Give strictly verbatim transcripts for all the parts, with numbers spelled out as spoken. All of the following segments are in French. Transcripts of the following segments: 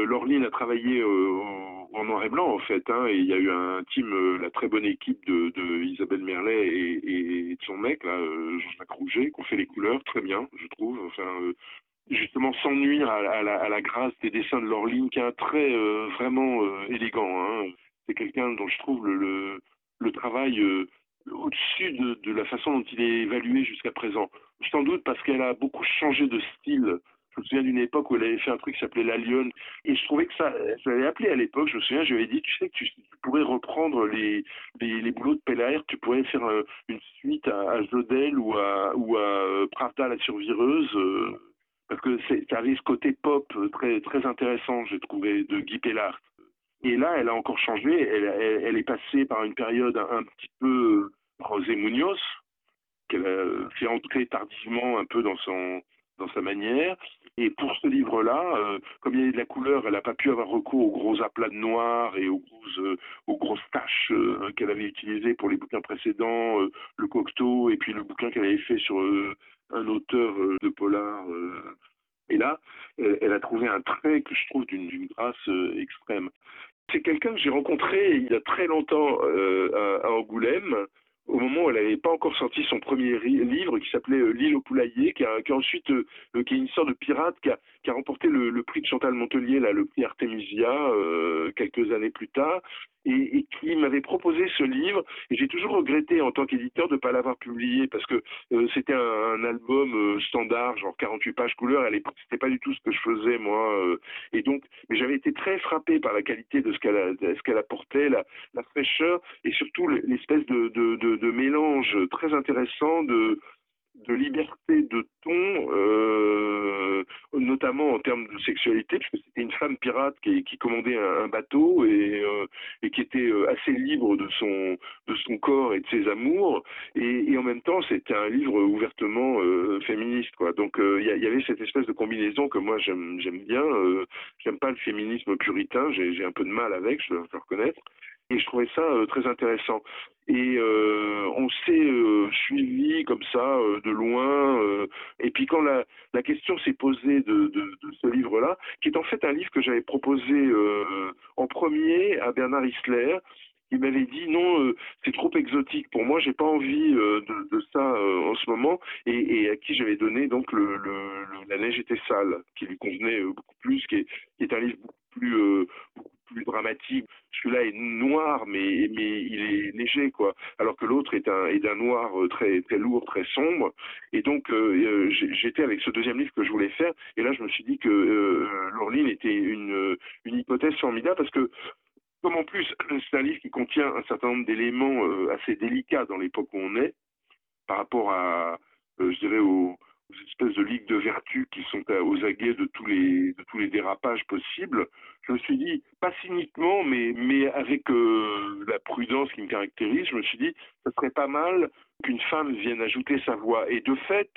Laureline a travaillé euh, en en noir et blanc en fait, hein, et il y a eu un team, euh, la très bonne équipe de, de Isabelle Merlet et, et de son mec, là, euh, Jean-Jacques Rouget, qui ont fait les couleurs très bien, je trouve. Enfin, euh, justement sans nuire à, à la, à la grâce des dessins de Laureline, qui a un trait euh, vraiment euh, élégant. Hein. C'est quelqu'un dont je trouve le, le, le travail euh, au-dessus de, de la façon dont il est évalué jusqu'à présent. Sans doute parce qu'elle a beaucoup changé de style. Je me souviens d'une époque où elle avait fait un truc qui s'appelait La Lionne, et je trouvais que ça, je l'avais appelé à l'époque, je me souviens, je lui avais dit, tu sais que tu, tu pourrais reprendre les, les, les boulots de Pellaert, tu pourrais faire euh, une suite à, à Jodel ou à, ou à euh, Pravda la survireuse, euh, parce que c'est, ça avait ce côté pop euh, très, très intéressant, j'ai trouvé, de Guy Pellaert. Et là, elle a encore changé, elle, elle, elle est passée par une période un, un petit peu euh, José Munoz, qu'elle a fait entrer tardivement un peu dans son dans sa manière. Et pour ce livre-là, euh, comme il y avait de la couleur, elle n'a pas pu avoir recours aux gros aplats de noir et aux grosses, euh, aux grosses taches euh, qu'elle avait utilisées pour les bouquins précédents, euh, le Cocteau, et puis le bouquin qu'elle avait fait sur euh, un auteur euh, de polar. Euh. Et là, elle, elle, a trouvé un trait que je trouve d'une, d'une grâce euh, extrême. C'est quelqu'un que j'ai rencontré il y a très longtemps euh, à, à Angoulême, au moment où elle n'avait pas encore sorti son premier ri- livre qui s'appelait euh, L'île au poulailler, qui a, qui a ensuite, euh, euh, qui est une sorte de pirate qui a, qui a remporté le, le prix de Chantal Montelier, là, le prix Artemisia, euh, quelques années plus tard, et, et qui m'avait proposé ce livre. Et j'ai toujours regretté en tant qu'éditeur de ne pas l'avoir publié parce que euh, c'était un, un album euh, standard, genre quarante-huit pages couleur. À l'époque, c'était pas du tout ce que je faisais moi. Euh, et donc, mais j'avais été très frappé par la qualité de ce qu'elle, a, de ce qu'elle apportait, la, la fraîcheur et surtout l'espèce de, de, de, de mélange très intéressant de, de liberté de ton, euh, notamment en termes de sexualité, parce que c'était une femme pirate qui, qui commandait un, un bateau et, euh, et qui était euh, assez libre de son, de son corps et de ses amours, et, et en même temps c'était un livre ouvertement euh, féministe, quoi. Donc il euh, y, y, avait cette espèce de combinaison que moi j'aime, j'aime bien. Euh, j'aime pas le féminisme puritain, j'ai, j'ai un peu de mal avec, je dois le reconnaître. Et je trouvais ça euh, très intéressant. Et euh, on s'est euh, suivi comme ça euh, de loin. Euh, et puis quand la, la question s'est posée de, de, de ce livre-là, qui est en fait un livre que j'avais proposé euh, en premier à Bernard Isler, il m'avait dit non, euh, c'est trop exotique pour moi, j'ai pas envie euh, de, de ça euh, en ce moment, et, et à qui j'avais donné donc le, le, le, La neige était sale, qui lui convenait euh, beaucoup plus, qui est, qui est un livre beaucoup plus euh, beaucoup plus dramatique. Celui-là est noir, mais mais il est léger, quoi, alors que l'autre est un est d'un noir très très lourd, très sombre. Et donc euh, j'étais avec ce deuxième livre que je voulais faire, et là je me suis dit que euh, Laureline était une une hypothèse formidable parce que comme en plus, c'est un livre qui contient un certain nombre d'éléments euh, assez délicats dans l'époque où on est, par rapport à, euh, je dirais, aux, aux espèces de ligues de vertu qui sont à, aux aguets de tous les de tous les dérapages possibles. Je me suis dit, pas cyniquement, mais mais avec euh, la prudence qui me caractérise, je me suis dit, ça serait pas mal qu'une femme vienne ajouter sa voix. Et de fait,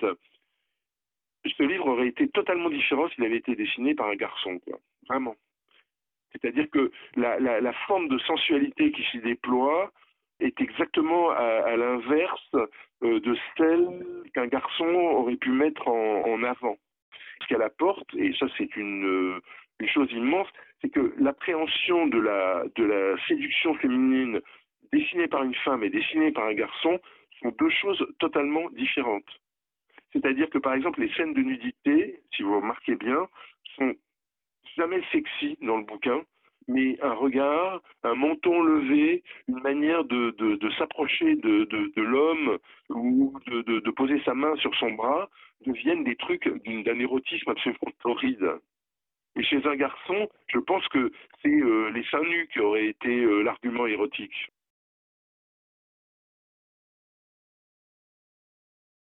ce livre aurait été totalement différent s'il avait été dessiné par un garçon, quoi. Vraiment. C'est-à-dire que la, la, la forme de sensualité qui s'y déploie est exactement à, à l'inverse euh, de celle qu'un garçon aurait pu mettre en, en avant. Ce qu'elle apporte, et ça c'est une, euh, une chose immense, c'est que l'appréhension de la, de la séduction féminine dessinée par une femme et dessinée par un garçon sont deux choses totalement différentes. C'est-à-dire que par exemple les scènes de nudité, si vous remarquez bien, sont jamais sexy dans le bouquin, mais un regard, un menton levé, une manière de, de, de s'approcher de, de, de l'homme ou de, de, de poser sa main sur son bras deviennent des trucs d'un érotisme absolument torride. Et chez un garçon, je pense que c'est euh, les seins nus qui auraient été euh, l'argument érotique.